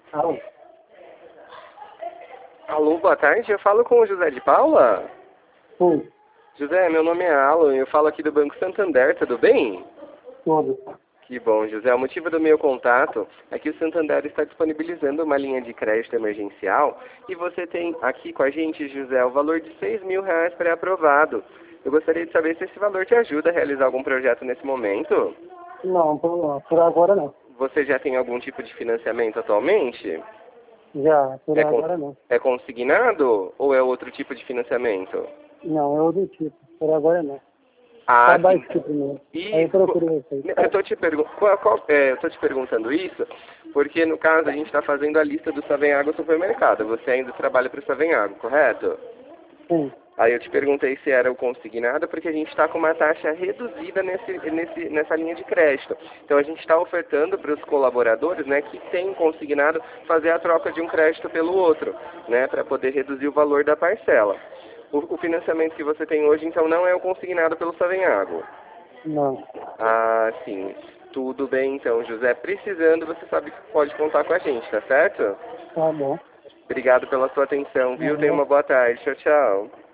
Alô? Alô, boa tarde. Eu falo com o José de Paula? Oi, José, meu nome é Alan. Eu falo aqui do Banco Santander, tudo bem? tudo. Que bom, José. O motivo do meu contato é que o Santander está disponibilizando uma linha de crédito emergencial e você tem aqui com a gente, José, o valor de R$ 6.000 pré-aprovado. Eu gostaria de saber se esse valor te ajuda a realizar algum projeto nesse momento. Não, por agora não. Você já tem algum tipo de financiamento atualmente? Já, por É, agora não. é consignado ou é outro tipo de financiamento? Não, é outro tipo. Por agora não. Ah, Acabar sim. isso aqui primeiro. Aí E eu procuro vocês. eu estou te perguntando isso porque, no caso, a gente está fazendo a lista do Savenhago Supermercado. Você ainda trabalha para o Savenhago, correto? Sim. Aí eu te perguntei se era o consignado, porque a gente está com uma taxa reduzida nessa linha de crédito. Então a gente está ofertando para os colaboradores, né, que têm consignado, fazer a troca de um crédito pelo outro, né, para poder reduzir o valor da parcela. O financiamento que você tem hoje, então, não é o consignado pelo Savenhago. Não. Ah, sim. Tudo bem, então, José. Precisando, você sabe que pode contar com a gente, tá certo? Tá bom. Obrigado pela sua atenção, viu? Tenha Aham. uma boa tarde. Tchau, tchau.